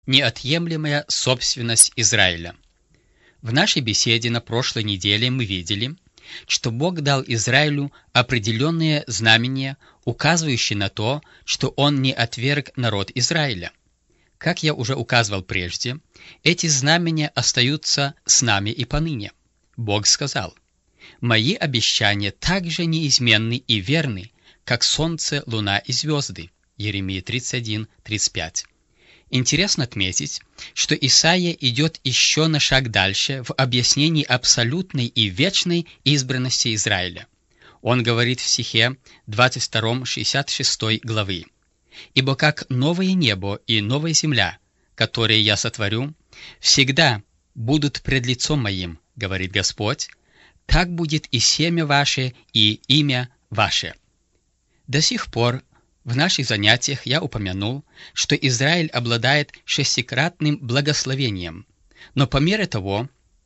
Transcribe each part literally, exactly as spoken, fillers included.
Неотъемлемая собственность Израиля. В нашей беседе на прошлой неделе мы видели, что Бог дал Израилю определенные знамения, указывающие на то, что Он не отверг народ Израиля. Как я уже указывал прежде, эти знамения остаются с нами и поныне. Бог сказал: «Мои обещания так же неизменны и верны, как солнце, луна и звезды». Иеремия тридцать один тридцать пять. Интересно отметить, что Исаия идет еще на шаг дальше в объяснении абсолютной и вечной избранности Израиля. Он говорит в стихе двадцать два шестьдесят шесть главы: «Ибо как новое небо и новая земля, которые я сотворю, всегда будут пред лицом моим, говорит Господь, так будет и семя ваше, и имя ваше». До сих пор в наших занятиях я упомянул, что Израиль обладает шестикратным благословением. Но по мере того,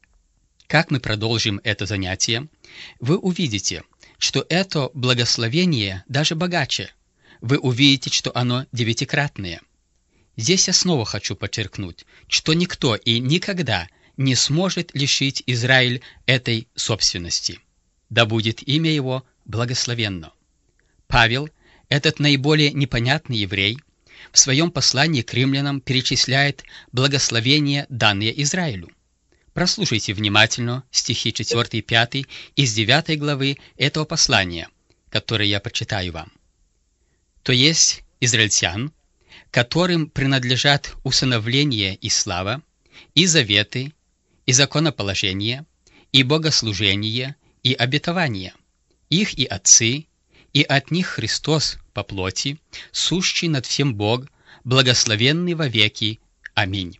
как мы продолжим это занятие, вы увидите, что это благословение даже богаче. Вы увидите, что оно девятикратное. Здесь я снова хочу подчеркнуть, что никто и никогда не сможет лишить Израиль этой собственности. Да будет имя его благословенно. Павел, этот наиболее непонятный еврей, в своем послании к римлянам перечисляет благословения, данные Израилю. Прослушайте внимательно стихи четыре и пять из девятой главы этого послания, которые я прочитаю вам. «То есть израильтян, которым принадлежат усыновление и слава, и заветы, и законоположение, и богослужение, и обетование, их и отцы, и от них Христос по плоти, сущий над всем Бог, благословенный вовеки. Аминь».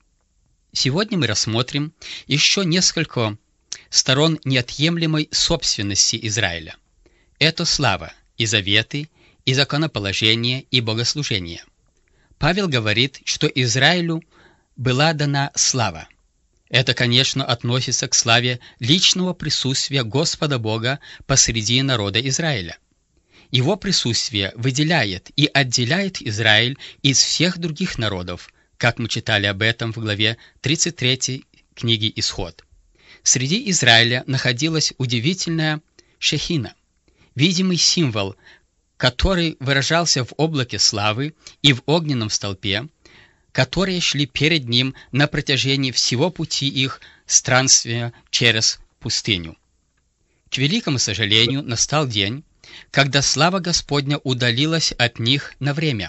Сегодня мы рассмотрим еще несколько сторон неотъемлемой собственности Израиля. Это слава, и заветы, и законоположение, и богослужение. Павел говорит, что Израилю была дана слава. Это, конечно, относится к славе личного присутствия Господа Бога посреди народа Израиля. Его присутствие выделяет и отделяет Израиль из всех других народов, как мы читали об этом в главе тридцать третьей книги «Исход». Среди Израиля находилась удивительная шехина, видимый символ, который выражался в облаке славы и в огненном столпе, которые шли перед ним на протяжении всего пути их странствия через пустыню. К великому сожалению, настал день, когда слава Господня удалилась от них на время.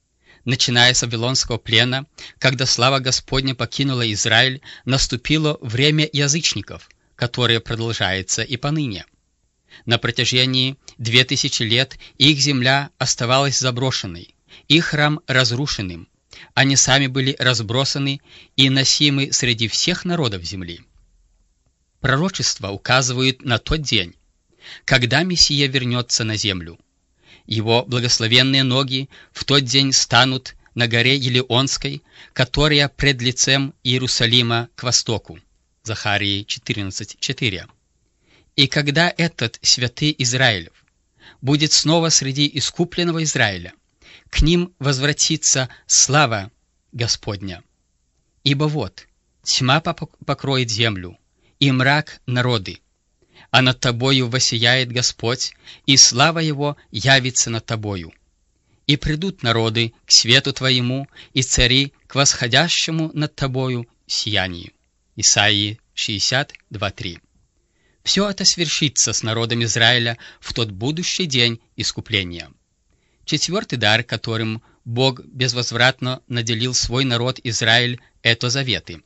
Начиная с Вавилонского плена, когда слава Господня покинула Израиль, наступило время язычников, которое продолжается и поныне. На протяжении две тысячи лет их земля оставалась заброшенной, их храм разрушенным, они сами были разбросаны и носимы среди всех народов земли. Пророчества указывают на тот день, когда Мессия вернется на землю. Его благословенные ноги в тот день станут на горе Елеонской, которая пред лицем Иерусалима к востоку. Захарии четырнадцать четыре. И когда этот святый Израилев будет снова среди искупленного Израиля, к ним возвратится слава Господня. Ибо вот, тьма покроет землю, и мрак народы, а над тобою воссияет Господь, и слава Его явится над тобою. И придут народы к свету твоему, и цари к восходящему над тобою сиянию». Исаии шестьдесят два три. Все это свершится с народом Израиля в тот будущий день искупления. Четвертый дар, которым Бог безвозвратно наделил свой народ Израиль, это заветы.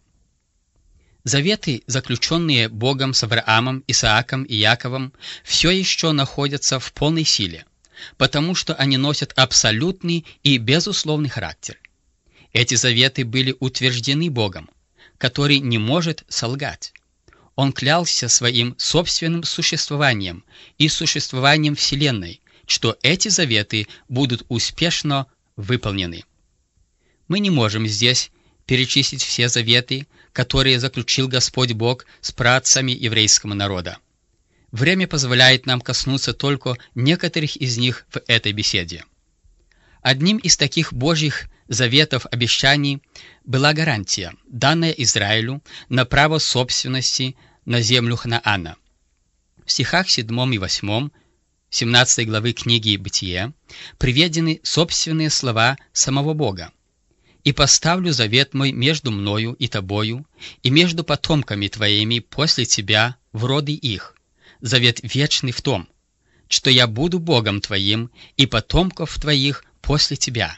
Заветы, заключенные Богом с Авраамом, Исааком и Яковом, все еще находятся в полной силе, потому что они носят абсолютный и безусловный характер. Эти заветы были утверждены Богом, который не может солгать. Он клялся своим собственным существованием и существованием Вселенной, что эти заветы будут успешно выполнены. Мы не можем здесь перечислить все заветы, которые заключил Господь Бог с праотцами еврейского народа. Время позволяет нам коснуться только некоторых из них в этой беседе. Одним из таких Божьих заветов обещаний была гарантия, данная Израилю на право собственности на землю Ханаана. В стихах седьмом и восьмом семнадцатой главы книги «Бытие» приведены собственные слова самого Бога. «И поставлю завет мой между мною и тобою, и между потомками твоими после тебя в роды их. Завет вечный в том, что я буду Богом твоим, и потомков твоих после тебя.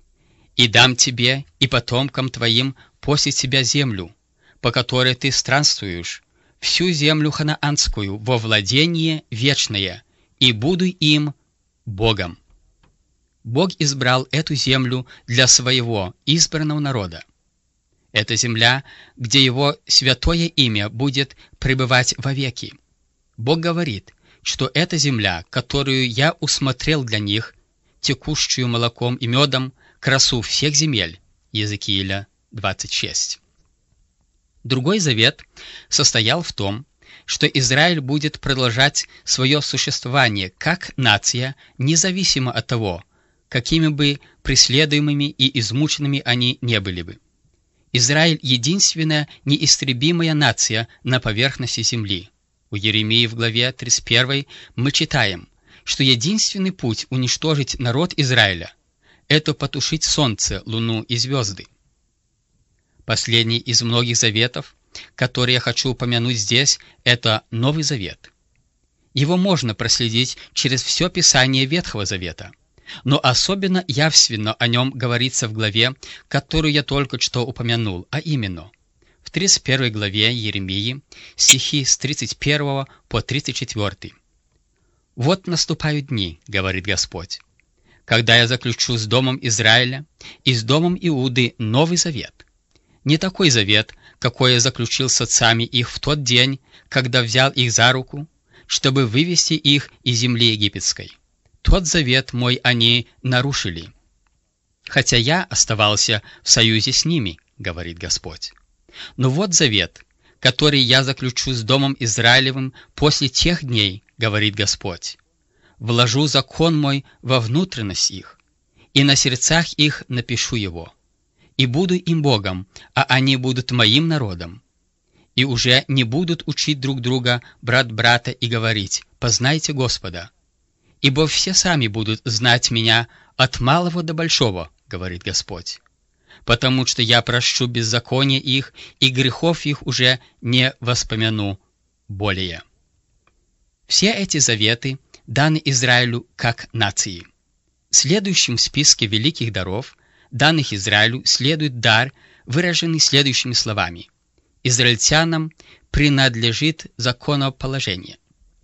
И дам тебе и потомкам твоим после тебя землю, по которой ты странствуешь, всю землю ханаанскую во владение вечное, и буду им Богом». Бог избрал эту землю для своего избранного народа. Это земля, где Его святое имя будет пребывать вовеки. Бог говорит, что эта земля, которую я усмотрел для них, текущую молоком и медом, красу всех земель. Иезекииля двадцать шесть. Другой завет состоял в том, что Израиль будет продолжать свое существование как нация, независимо от того, какими бы преследуемыми и измученными они не были бы. Израиль — единственная неистребимая нация на поверхности земли. У Еремии в главе тридцать первой мы читаем, что единственный путь уничтожить народ Израиля — это потушить солнце, луну и звезды. Последний из многих заветов, который я хочу упомянуть здесь, это Новый Завет. Его можно проследить через все Писание Ветхого Завета, но особенно явственно о нем говорится в главе, которую я только что упомянул, а именно в тридцать первой главе Еремии, стихи с тридцать первого по тридцать четвёртый. «Вот наступают дни, — говорит Господь, — когда я заключу с домом Израиля и с домом Иуды Новый Завет. Не такой завет, какой я заключил с отцами их в тот день, когда взял их за руку, чтобы вывести их из земли египетской. Тот завет мой они нарушили, хотя я оставался в союзе с ними, — говорит Господь. Но вот завет, который я заключу с домом Израилевым после тех дней, — говорит Господь. Вложу закон мой во внутренность их, и на сердцах их напишу его. И буду им Богом, а они будут моим народом. И уже не будут учить друг друга, брат брата, и говорить: познайте Господа. Ибо все сами будут знать меня от малого до большого, — говорит Господь. Потому что я прощу беззаконие их, и грехов их уже не воспомяну более». Все эти заветы даны Израилю как нации. Следующим в списке великих даров, данных Израилю, следует дар, выраженный следующими словами: «Израильтянам принадлежит законоположение».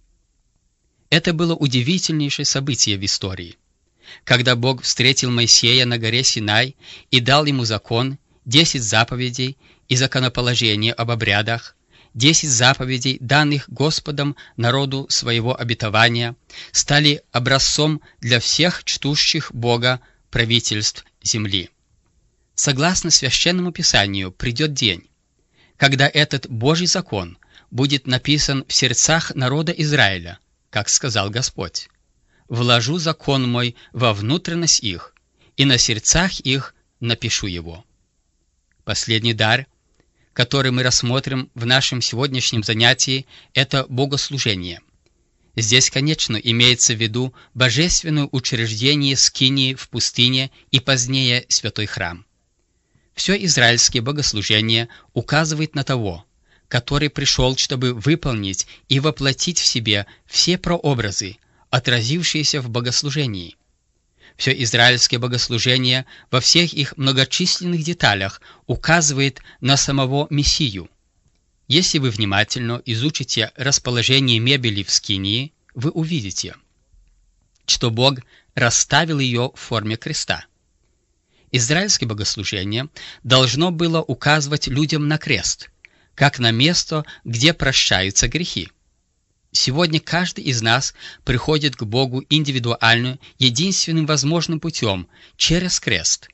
Это было удивительнейшее событие в истории. Когда Бог встретил Моисея на горе Синай и дал ему закон, десять заповедей и законоположение об обрядах, десять заповедей, данных Господом народу своего обетования, стали образцом для всех чтущих Бога правительств земли. Согласно Священному Писанию, придет день, когда этот Божий закон будет написан в сердцах народа Израиля, как сказал Господь: «Вложу закон мой во внутренность их, и на сердцах их напишу его». Последний дар, который мы рассмотрим в нашем сегодняшнем занятии, это богослужение. Здесь, конечно, имеется в виду божественное учреждение скинии в пустыне и позднее святой храм. Все израильские богослужение указывает на того, который пришел, чтобы выполнить и воплотить в себе все прообразы, отразившиеся в богослужении. Все израильское богослужение во всех их многочисленных деталях указывает на самого Мессию. Если вы внимательно изучите расположение мебели в скинии, вы увидите, что Бог расставил ее в форме креста. Израильское богослужение должно было указывать людям на крест, как на место, где прощаются грехи. Сегодня каждый из нас приходит к Богу индивидуально, единственным возможным путем – через крест.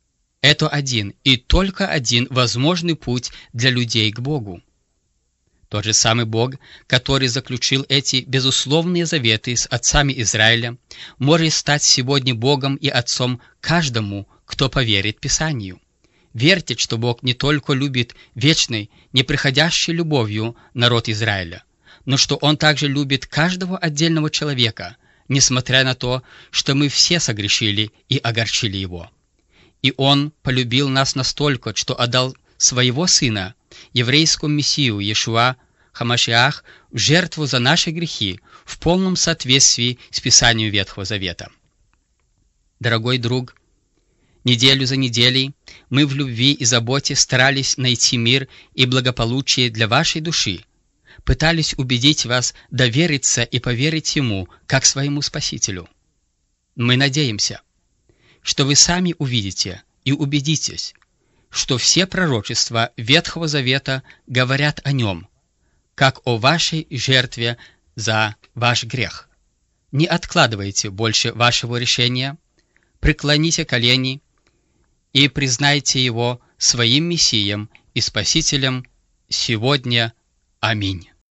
Это один и только один возможный путь для людей к Богу. Тот же самый Бог, который заключил эти безусловные заветы с отцами Израиля, может стать сегодня Богом и Отцом каждому, кто поверит Писанию. Верьте, что Бог не только любит вечной, неприходящей любовью народ Израиля, но что Он также любит каждого отдельного человека, несмотря на то, что мы все согрешили и огорчили Его. И Он полюбил нас настолько, что отдал Своего Сына, еврейскому Мессию Иешуа Хамашиах, в жертву за наши грехи в полном соответствии с Писанием Ветхого Завета. Дорогой друг, неделю за неделей мы в любви и заботе старались найти мир и благополучие для вашей души, пытались убедить вас довериться и поверить Ему, как своему Спасителю. Мы надеемся, что вы сами увидите и убедитесь, что все пророчества Ветхого Завета говорят о Нем, как о вашей жертве за ваш грех. Не откладывайте больше вашего решения, преклоните колени и признайте Его своим Мессием и Спасителем сегодня. Аминь.